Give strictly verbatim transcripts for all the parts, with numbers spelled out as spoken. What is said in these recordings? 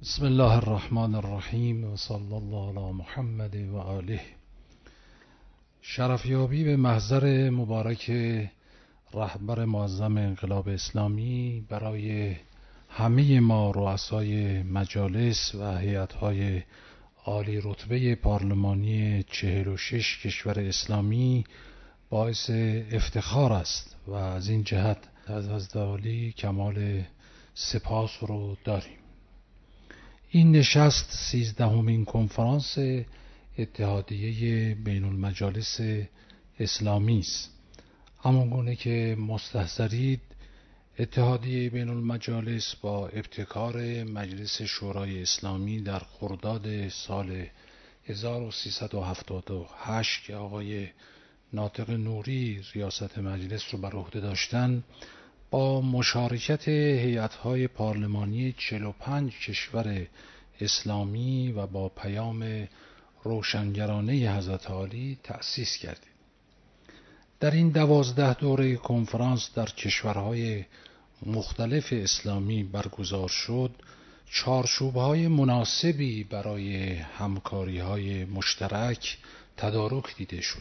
بسم الله الرحمن الرحیم و صلی الله علی محمد و آله. شرفیابی به محضر مبارک رهبر معظم انقلاب اسلامی برای همه ما رؤسای مجالس و هیئت‌های عالی رتبه پارلمانی چهل و شش کشور اسلامی باعث افتخار است و از این جهت از حضرت عالی کمال سپاس رو داریم. این نشست سیزدهمین کنفرانس اتحادیه بین المجالس اسلامی است. همانگونه که مستحضرید، اتحادیه بین المجالس با ابتکار مجلس شورای اسلامی در خرداد سال هزار و سیصد و هفتاد و هشت که آقای ناطق نوری ریاست مجلس رو بر عهده داشتند، با مشارکت هیئت‌های پارلمانی چهل و پنج کشور اسلامی و با پیام روشنگرانه حضرت عالی تأسیس کردید. در این دوازده دوره کنفرانس در کشورهای مختلف اسلامی برگزار شد، چارچوب‌های مناسبی برای همکاری‌های مشترک تدارک دیده شد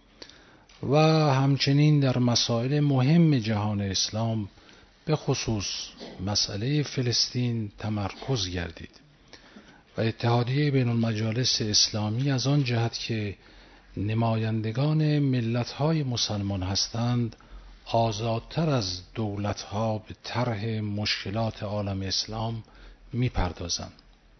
و همچنین در مسائل مهم جهان اسلام به خصوص مسئله فلسطین تمرکز گردید و اتحادیه بین المجالس اسلامی از آن جهت که نمایندگان ملت‌های مسلمان هستند، آزادتر از دولت‌ها به طرح مشکلات عالم اسلام می‌پردازند.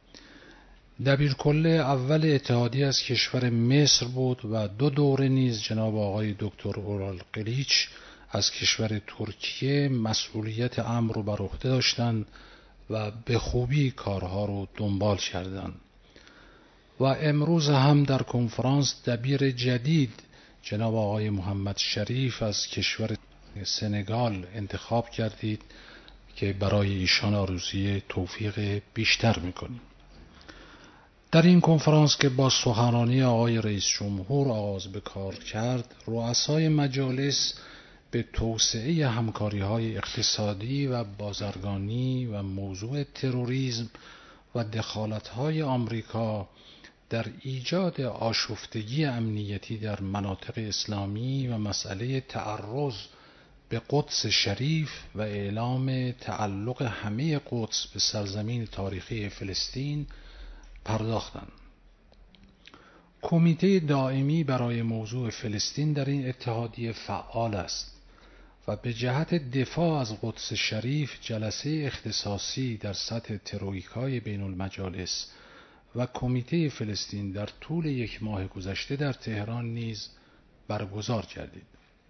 دبیرکل اول اتحادیه از کشور مصر بود و دو دوره نیز جناب آقای دکتر اورال قلیچ از کشور ترکیه مسئولیت امر رو بر عهده داشتند و به خوبی کارها رو دنبال کردند. و امروز هم در کنفرانس دبیر جدید جناب آقای محمد شریف از کشور سنگال انتخاب کردید که برای ایشان آرزوی توفیق بیشتر می‌کنیم. در این کنفرانس که با سخنرانی آقای رئیس جمهور آغاز به کار کرد، رؤسای مجالس به توسعه همکاری‌های اقتصادی و بازرگانی و موضوع تروریسم و دخالت‌های آمریکا در ایجاد آشفتگی امنیتی در مناطق اسلامی و مسئله تعرض به قدس شریف و اعلام تعلق همه قدس به سرزمین تاریخی فلسطین پرداختند. کمیته دائمی برای موضوع فلسطین در این اتحادیه فعال است و به جهت دفاع از قدس شریف جلسه اختصاصی در سطح ترویکای بین المجالس و کمیته فلسطین در طول یک ماه گذشته در تهران نیز برگزار کردید.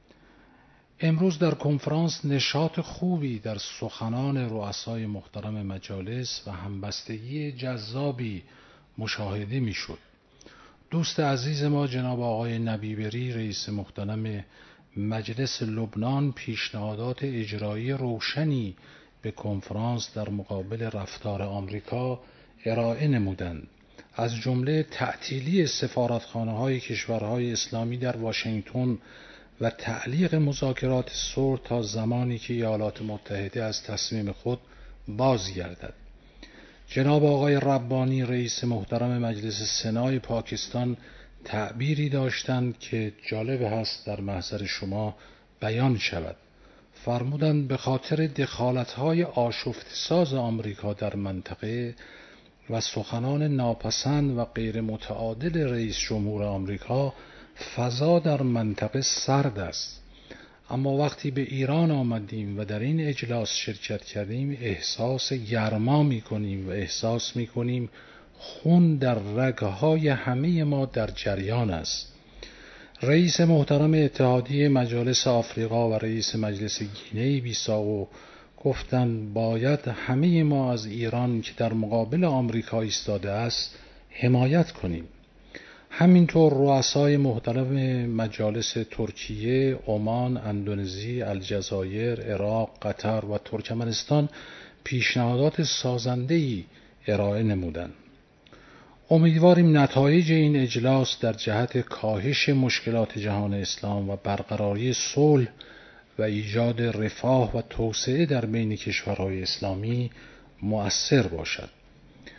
امروز در کنفرانس نشاط خوبی در سخنان رؤسای محترم مجالس و همبستگی جذابی مشاهده میشد. دوست عزیز ما جناب آقای نبیبری رئیس محترم مجلس لبنان پیشنهادات اجرایی روشنی به کنفرانس در مقابل رفتار آمریکا ارائه نمودند، از جمله تعطیلی سفارتخانه‌های کشورهای اسلامی در واشنگتن و تعلیق مذاکرات صلح تا زمانی که ایالات متحده از تصمیم خود بازگردد. جناب آقای ربانی رئیس محترم مجلس سنای پاکستان تعبیری داشتند که جالب هست در محضر شما بیان شود. فرمودند به خاطر دخالت‌های آشفته‌ساز آمریکا در منطقه و سخنان ناپسند و غیر متعادل رئیس جمهور آمریکا، فضا در منطقه سرد است، اما وقتی به ایران آمدیم و در این اجلاس شرکت کردیم احساس گرما می‌کنیم و احساس می‌کنیم خون در رگ‌های همه ما در جریان است. رئیس محترم اتحادیه مجالس آفریقا و رئیس مجلس گینه بیساو گفتند باید همه ما از ایران که در مقابل آمریکا ایستاده است حمایت کنیم. همینطور رؤسای محترم مجالس ترکیه، عمان، اندونزی، الجزایر، عراق، قطر و ترکمنستان پیشنهادات سازنده‌ای ارائه نمودند. امیدواریم نتایج این اجلاس در جهت کاهش مشکلات جهان اسلام و برقراری صلح و ایجاد رفاه و توسعه در بین کشورهای اسلامی مؤثر باشد.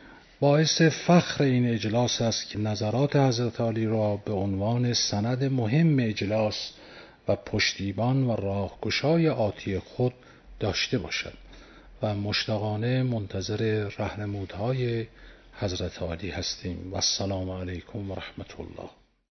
باعث فخر این اجلاس است که نظرات حضرت عالی را به عنوان سند مهم اجلاس و پشتیبان و راهگشای آتی خود داشته باشد و مشتاقانه منتظر راهنمودهای حضرت عالی هستیم. و السلام علیکم و رحمت الله.